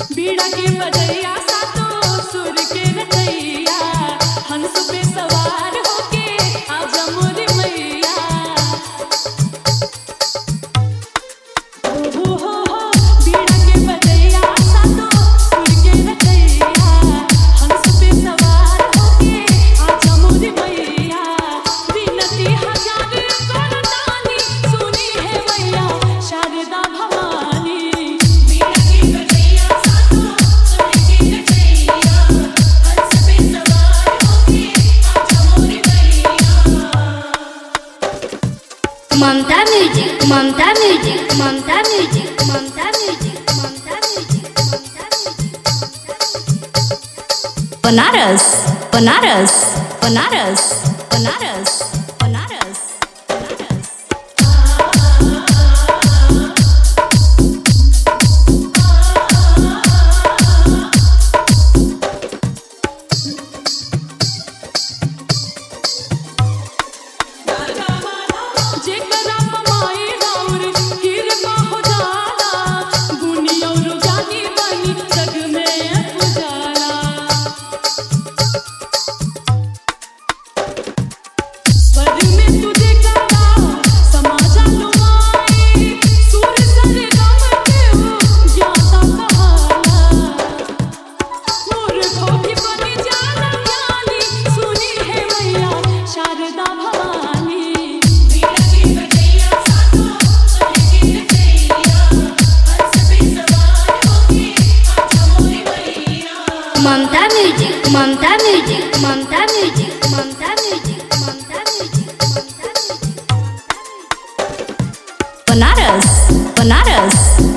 बीड़ा के बजैया सातो सुर के रचैया हंस पे सवार होके आजा मोरी मैया। हो बीड़ा के बजैया सातो सुर के रचैया हंस पे सवार होके आजा मोरी मैया। विनती हजार करतानी सुनी है मैया Sharda Bhavani. Mamta music, Mamta music, Mamta music, Mamta music, Mamta music, Mamta music. Banaras Banaras Banaras Banaras Banaras Banaras. जेकरा पमाई राउर कृपा हो जाला गुनी और जानी बनी जग में उजाला। स्वर में तुझे गाला समाजा लुमाई सुर सर गम के हो ज्ञाता कहाला। मूर्खों की बनी जाला ज्ञानी सुनी है मैया Sharda Bhavani. Mamta music, Mamta music, Mamta music, Mamta music, Mamta music, Mamta music. Banaras Banaras